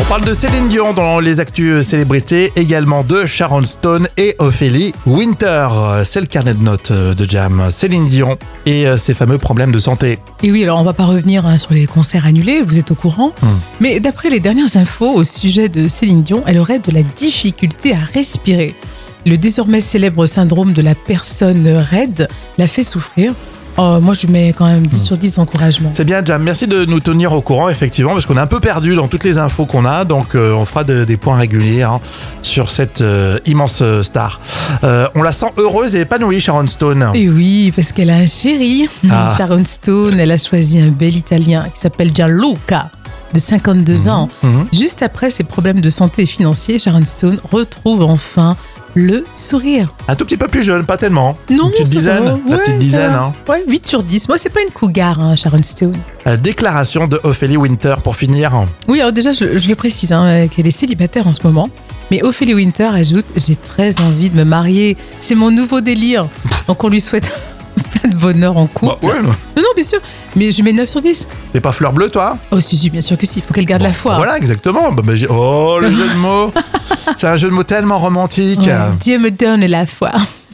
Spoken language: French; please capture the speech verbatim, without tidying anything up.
parle de Céline Dion dans les actus célébrités, également de Sharon Stone et Ophélie Winter. C'est le carnet de notes de Jam. Céline Dion et ses fameux problèmes de santé. Et oui, alors on va pas revenir hein, sur les concerts annulés, vous êtes au courant. Hmm. Mais d'après les dernières infos au sujet de Céline Dion, elle aurait de la difficulté à respirer. Le désormais célèbre syndrome de la personne raide la fait souffrir. Oh, moi, je lui mets quand même dix sur dix d'encouragement. C'est bien, Jam. Merci de nous tenir au courant, effectivement, parce qu'on est un peu perdu dans toutes les infos qu'on a. Donc, euh, on fera de, des points réguliers hein, sur cette euh, immense star. Euh, on la sent heureuse et épanouie, Sharon Stone. Et oui, parce qu'elle a un chéri. Ah. Sharon Stone, elle a choisi un bel Italien qui s'appelle Gianluca, de cinquante-deux Mmh. ans. Mmh. Juste après ses problèmes de santé financiers, Sharon Stone retrouve enfin le sourire. Un tout petit peu plus jeune, pas tellement. Non, Une petite ça dizaine. va. La Ouais, petite ça dizaine. va. Hein. Ouais, huit sur dix. Moi, c'est pas une cougar, hein, Sharon Stone. Euh, déclaration de Ophélie Winter pour finir. Oui, alors déjà, je, je le précise, hein, qu'elle est célibataire en ce moment. Mais Ophélie Winter ajoute « J'ai très envie de me marier. C'est mon nouveau délire. » Donc, on lui souhaite plein de bonheur en couple. Bah, ouais, non. Non, non, bien sûr. Mais je mets neuf sur dix. T'es pas fleur bleue, toi? Oh, si, si, bien sûr que si. Il faut qu'elle garde la foi. Voilà, exactement. Bah, bah, j'ai- oh, le jeu de mots. C'est un jeu de mots tellement romantique. Ouais, Dieu me donne la foi.